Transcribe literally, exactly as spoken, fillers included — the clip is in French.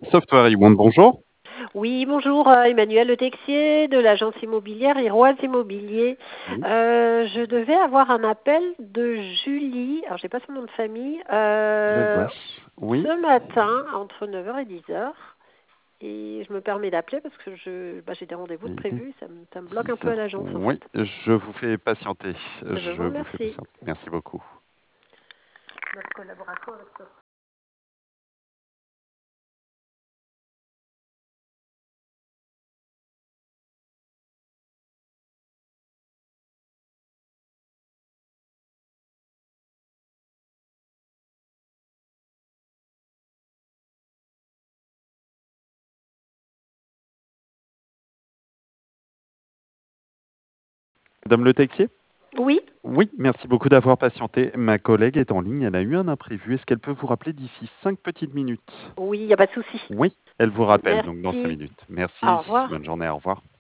Software One, bonjour. Oui, bonjour, heu, Emmanuel Le Texier de l'agence immobilière Iroise Immobilier. Oui, Heu, je devais avoir un appel de Julie, alors j'ai pas son nom de famille, je vais heu, voir. Oui, ce matin entre neuf heures et dix heures et je me permets d'appeler parce que je bah, j'ai des rendez-vous de il est prévus, ça me ça me bloque un six peu à heures. l'agence en Oui, fait. je vous fais patienter. Je Je vous vous fais remercie. patienter. Merci beaucoup. Notre collaboration avec toi. Madame Le Texier? Oui, Oui, merci beaucoup d'avoir patienté. Ma collègue est en ligne, elle a eu un imprévu. Est-ce qu'elle peut vous rappeler d'ici cinq petites minutes? oui, il y a pas de souci. Oui, elle vous rappelle donc dans cinq Merci. minutes. Au Merci, revoir. bonne journée, au revoir.